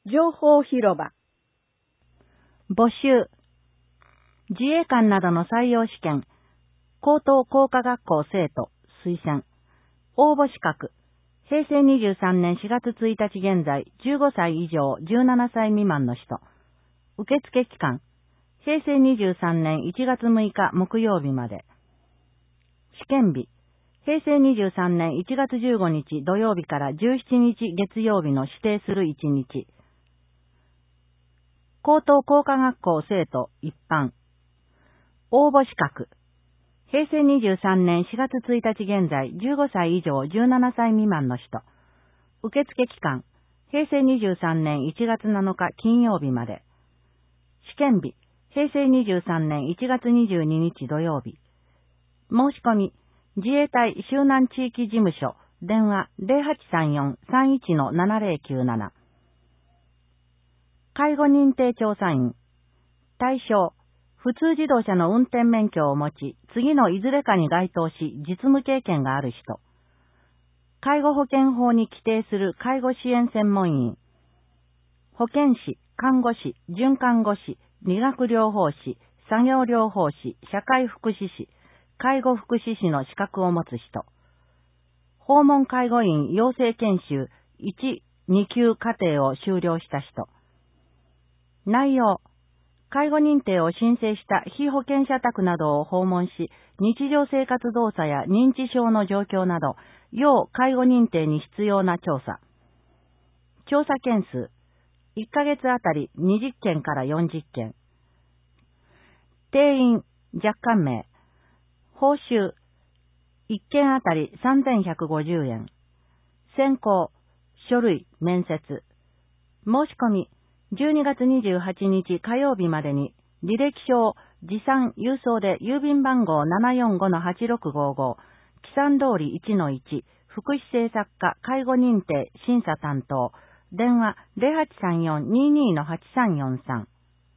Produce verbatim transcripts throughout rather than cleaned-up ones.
情報広場。 募集。自衛官などの採用試験、高等工科学校生徒、推薦。応募資格。へいせいにじゅうさんねんしがつついたち現在、じゅうごさい以上じゅうななさい未満の人。受付期間。へいせいにじゅうさんねんいちがつむいか木曜日まで。試験日。へいせいにじゅうさんねんいちがつじゅうごにち土曜日からじゅうしちにち月曜日の指定するいちにち。高等工科学校生徒一般。応募資格。へいせいにじゅうさんねんしがつついたち現在じゅうごさい以上じゅうななさい未満の人。受付期間。へいせいにじゅうさんねんいちがつなのか金曜日まで。試験日。へいせいにじゅうさんねんいちがつにじゅうににち土曜日。申し込み。自衛隊周南地域事務所。電話 ゼロはちさんよん さんいち ななゼロきゅうなな。介護認定調査員。対象。普通自動車の運転免許を持ち、次のいずれかに該当し、実務経験がある人。介護保険法に規定する介護支援専門員。保健師、看護師、准看護師、理学療法士、作業療法士、社会福祉士、介護福祉士の資格を持つ人。訪問介護員養成研修いち、に級課程を修了した人。内容。介護認定を申請した被保険者宅などを訪問し、日常生活動作や認知症の状況など、要介護認定に必要な調査。調査件数。いっかげつあたりにじゅっけんからよんじゅっけん。定員、若干名。報酬。いっけんあたりさんぜんひゃくごじゅうえん。選考。書類、面接。申し込み。じゅうにがつにじゅうはちにち火曜日までに、履歴書を持参郵送で郵便番号 ななよんごのはちろくごご、木山通り いちのいち、福祉政策課介護認定審査担当、電話 ゼロはちさんよん ににのはちさんよんさん。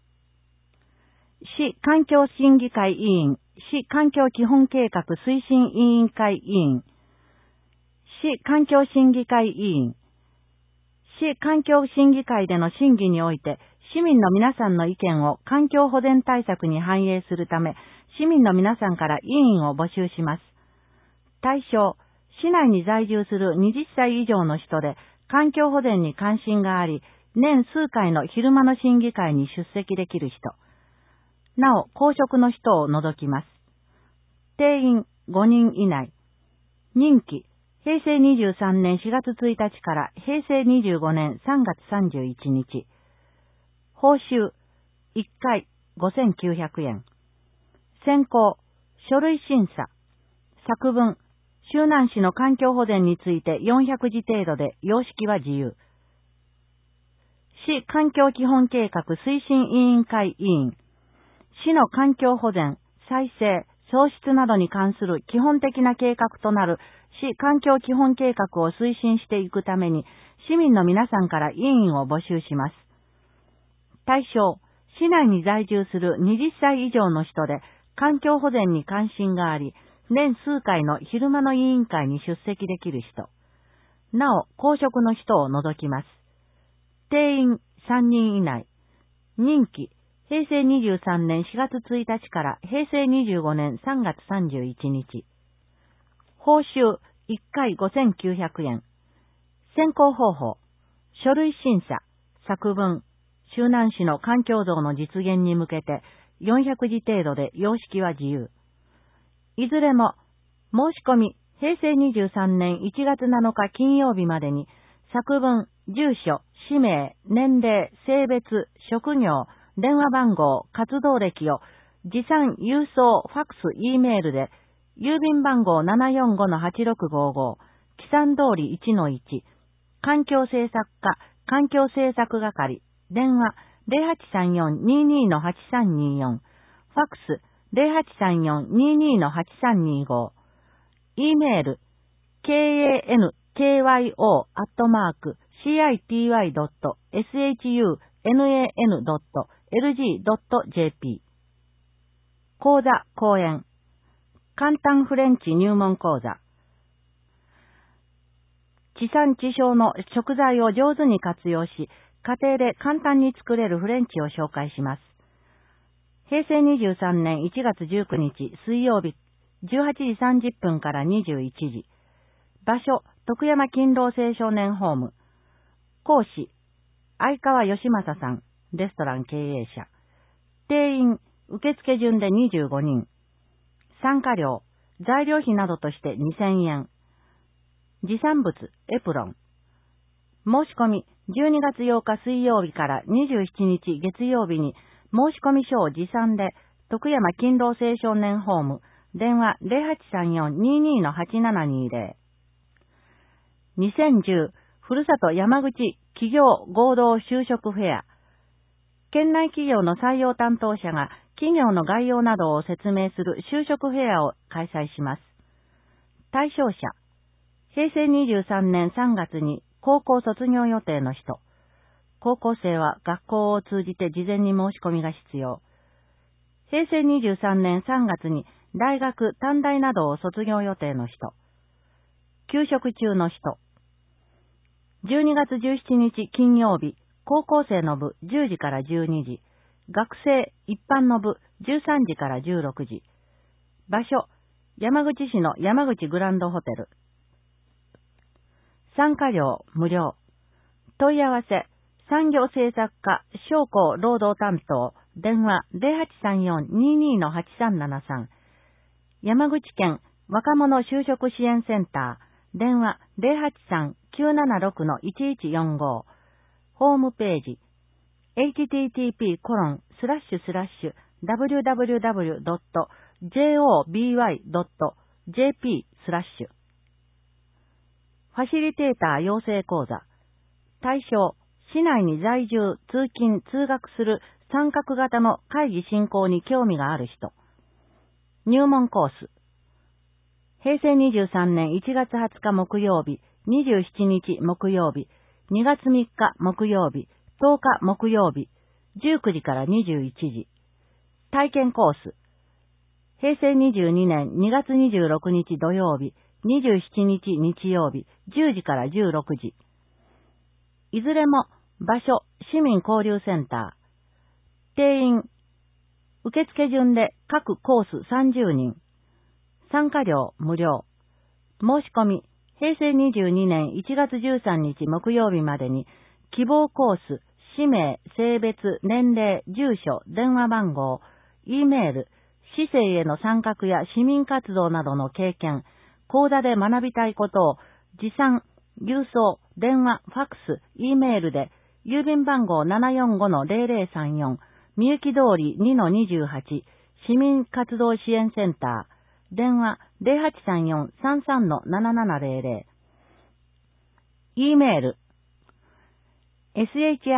市環境審議会委員、市環境基本計画推進委員会委員、市環境審議会委員、市環境審議会での審議において、市民の皆さんの意見を環境保全対策に反映するため、市民の皆さんから委員を募集します。対象、市内に在住するはたち以上の人で、環境保全に関心があり、年数回の昼間の審議会に出席できる人。なお、公職の人を除きます。定員ごにん以内。任期。へいせいにじゅうさんねんしがつついたちからへいせいにじゅうごねんさんがつさんじゅういちにち。報酬いっかいごせんきゅうひゃくえん。選考書類審査。作文周南市の環境保全についてよんひゃくじ程度で様式は自由。市環境基本計画推進委員会委員。市の環境保全、再生、創出などに関する基本的な計画となる市環境基本計画を推進していくために、市民の皆さんから委員を募集します。対象、市内に在住するはたち以上の人で、環境保全に関心があり、年数回の昼間の委員会に出席できる人。なお、公職の人を除きます。定員さんにん以内。任期、へいせいにじゅうさんねんしがつついたちからへいせいにじゅうごねんさんがつさんじゅういちにち。報酬いっかいごせんきゅうひゃくえん。選考方法。書類審査。作文。周南市の環境像の実現に向けてよんひゃくじ程度で様式は自由。いずれも、申し込み、へいせいにじゅうさんねんいちがつなのか金曜日までに、作文、住所、氏名、年齢、性別、職業、電話番号、活動歴を、持参、郵送、ファックス、Eメールで、郵便番号 ななよんごのはちろくごご、木山通り いちのいち、環境政策課、環境政策係、電話 ゼロはちさんよん ににのはちさんによん、ファックス ゼロはちさんよん ににのはちさんにご、Eメール ケーエーエヌケーワイオー アットマーク シーアイティーワイ ドット エスエイチユーエヌエーエヌ ドット エルジー ドット ジェーピー。講座、講演。簡単フレンチ入門講座。地産地消の食材を上手に活用し、 家庭で簡単に作れるフレンチを紹介します。へいせいにじゅうさんねんいちがつじゅうくにち水曜日じゅうはちじさんじゅっぷんからにじゅういちじ。場所、徳山勤労青少年ホーム。講師、相川義正さん、レストラン経営者。定員、受付順でにじゅうごにん。参加料、材料費などとしてにせんえん。持参物、エプロン。申し込み、じゅうにがつようか水曜日からにじゅうしちにち月曜日に申し込み書を持参で、徳山勤労青少年ホーム、電話 ゼロはちさんよん にーにー はちななにーゼロ。にせんじゅうふるさと山口企業合同就職フェア。県内企業の採用担当者が企業の概要などを説明する就職フェアを開催します。対象者、へいせいにじゅうさんねんさんがつに高校卒業予定の人。高校生は学校を通じて事前に申し込みが必要。へいせいにじゅうさんねんさんがつに大学、短大などを卒業予定の人。休職中の人。じゅうにがつじゅうしちにち金曜日、高校生の部じゅうじからじゅうにじ。学生、一般の部じゅうさんじからじゅうろくじ。場所、山口市の山口グランドホテル。参加料無料。問い合わせ、産業政策課商工労働担当、電話 ゼロはちさんよん にーにー はちさんななさん。山口県若者就職支援センター、電話 ゼロはちさん きゅうななろく いちいちよんご。ホームページ、エイチティーティーピーコロンスラッシュスラッシュダブリューダブリューダブリュードットジェーオービーワイドットジェーピースラッシュ。ファシリテーター養成講座。対象、市内に在住、通勤、通学する参画型の会議進行に興味がある人。入門コース。へいせいにじゅうさんねんいちがつはつか木曜日、にじゅうしちにち木曜日、にがつみっか木曜日、とおか木曜日、じゅうくじからにじゅういちじ。体験コース。へいせいにじゅうにねんにがつにじゅうろくにち土曜日、にじゅうしちにち日曜日、じゅうじからじゅうろくじ。いずれも場所、市民交流センター。定員、受付順で各コースさんじゅうにん。参加料無料。申し込み、へいせいにじゅうにねんいちがつじゅうさんにち木曜日までに、希望コース、氏名、性別、年齢、住所、電話番号、Eメール、市政への参画や市民活動などの経験、講座で学びたいことを持参、郵送、電話、ファックス、Eメールで、郵便番号 ななよんごのゼロゼロさんよん、みゆき通り にのにじゅうはち、市民活動支援センター、電話 ゼロはちさんよん さんさんのななななゼロゼロ。Eメール、シンエ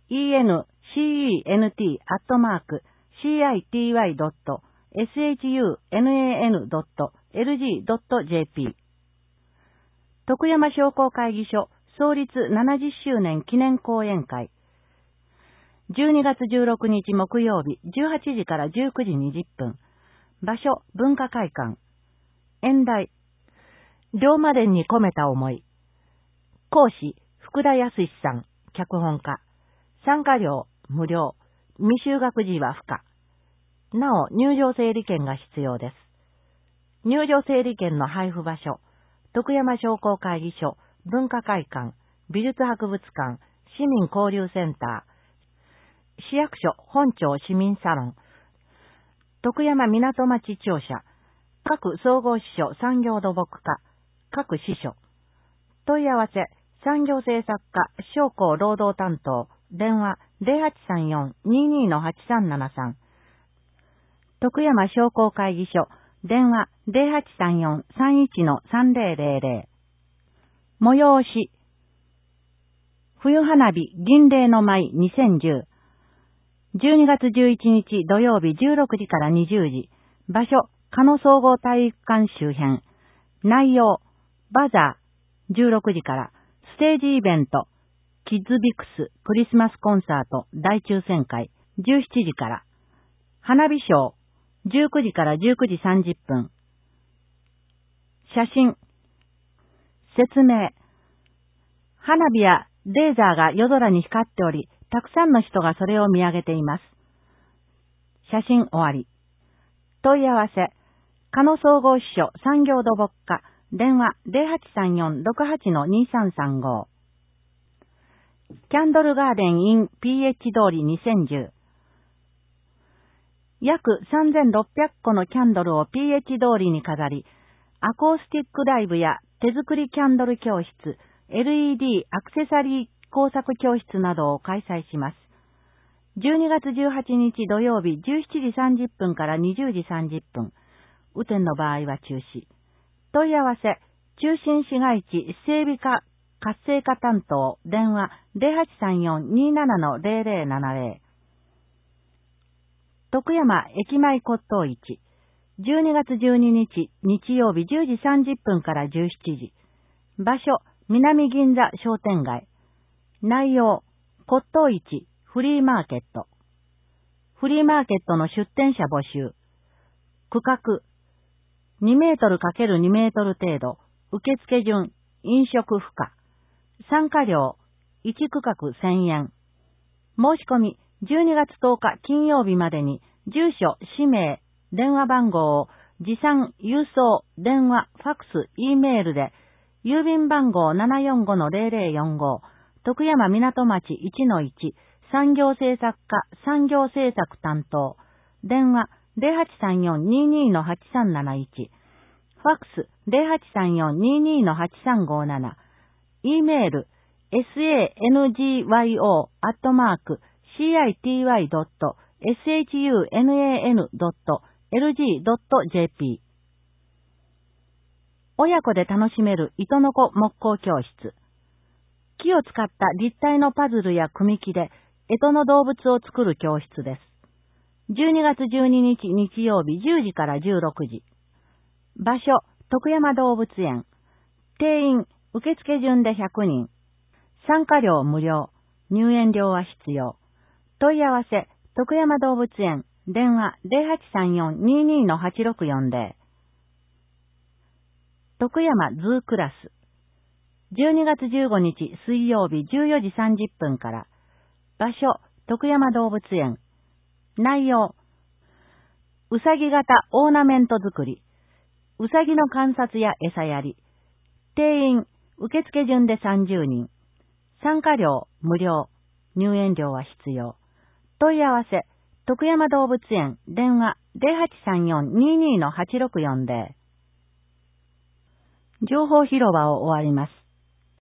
ンティー アットマーク シーアイティーワイ ドット シャン ドット エルジー ドット ジェーピー。徳山商工会議所創立ななじゅっしゅうねん記念講演会。じゅうにがつじゅうろくにち木曜日じゅうはちじからじゅうくじにじゅっぷん。場所、文化会館。演題、龍馬伝に込めた思い。講師、福田康さん、脚本家。参加料、無料。未就学児は不可。なお、入場整理券が必要です。入場整理券の配布場所、徳山商工会議所、文化会館、美術博物館、市民交流センター、市役所本庁市民サロン、徳山港町庁舎、各総合支所産業土木課、各支所。問い合わせ、産業政策課商工労働担当、電話 ゼロはちさんよん にーにー はちさんななさん。徳山商工会議所、電話 ゼロはちさんよん さんいちのさんぜろぜろぜろ。催し。冬花火銀嶺の舞にせんじゅう。じゅうにがつじゅういちにち土曜日じゅうろくじからにじゅうじ。場所、加野総合体育館周辺。内容、バザー、じゅうろくじから、ステージイベント、キッズビクスクリスマスコンサート大抽選会、じゅうしちじから。花火ショー、じゅうくじからじゅうくじさんじゅっぷん。写真。説明。花火やレーザーが夜空に光っており、たくさんの人がそれを見上げています。写真終わり。問い合わせ。加野総合支所産業土木課。電話 ゼロはちさんよん ろくはち にさんさんご。キャンドルガーデン in ピーエイチ 通りにせんじゅう。約さんぜんろっぴゃっこのキャンドルを ピーエイチ 通りに飾り、アコースティックライブや手作りキャンドル教室、エルイーディー アクセサリー工作教室などを開催します。じゅうにがつじゅうはちにち土曜日じゅうしちじさんじゅっぷんからにじゅうじさんじゅっぷん。雨天の場合は中止。問い合わせ、中心市街地整備課活性化担当、電話 ゼロはちさんよん にーなな ゼロゼロななゼロ。徳山駅前骨董市。じゅうにがつじゅうににち日曜日じゅうじさんじゅっぷんからじゅうしちじ。場所、南銀座商店街。内容、骨董市、フリーマーケット。フリーマーケットの出店者募集。区画、にメートル×にメートル程度。受付順、飲食不可。参加料、いち区画せんえん。申し込み、じゅうにがつとおか金曜日までに、住所、氏名、電話番号を持参、郵送、電話、ファックス、Eメールで、郵便番号 ななよんごのゼロゼロよんご、徳山港町 いちのいち、産業政策課、産業政策担当、電話 ゼロはちさんよん にーにーのはちさんなないち、ファックス ゼロはちさんよん にーにーのはちさんごなな、Eメール、エスエーエヌジーワイオー アットマーク、シーアイティーワイドットエスエイチユーエヌエーエヌドットエルジードットジェーピー。親子で楽しめる糸の子木工教室。木を使った立体のパズルや組木で、干支の動物を作る教室です。じゅうにがつじゅうににち日曜日じゅうじからじゅうろくじ。場所、徳山動物園。定員、受付順でひゃくにん。参加料無料。入園料は必要。問い合わせ、徳山動物園。電話 ゼロはちさんよん にーにーのはちろくよんゼロ。徳山ズークラス。じゅうにがつじゅうごにち水曜日じゅうよじさんじゅっぷんから。場所、徳山動物園。内容、うさぎ型オーナメント作り。うさぎの観察や餌やり。定員、受付順でさんじゅうにん。参加料無料。入園料は必要。問い合わせ、徳山動物園。電話 ゼロはちさんよん にーにーのはちろくよんゼロ。情報広場を終わります。